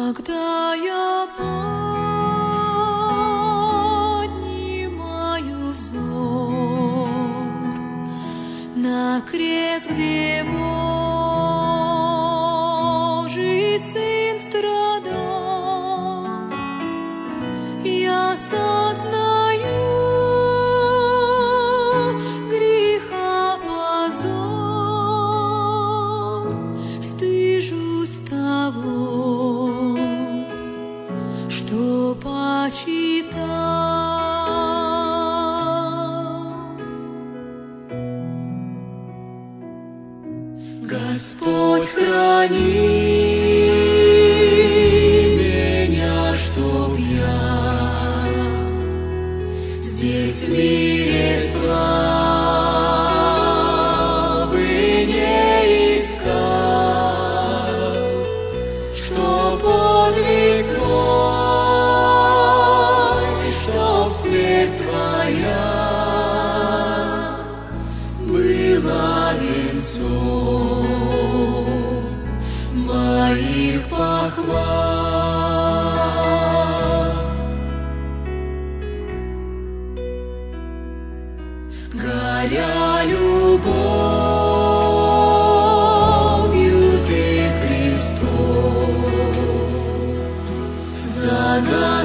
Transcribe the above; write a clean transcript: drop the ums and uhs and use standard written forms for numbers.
Когда я поднимаю взор на крест, где Божий Сын страдал, я сознаю греха позор, стыжусь того, что почитал. Господь, храни меня, чтоб я здесь в мире славы не искал, что подвиг Твой, чтоб смерть Твоя была венцом моих похвал. Горя любовью Ты, Христос, за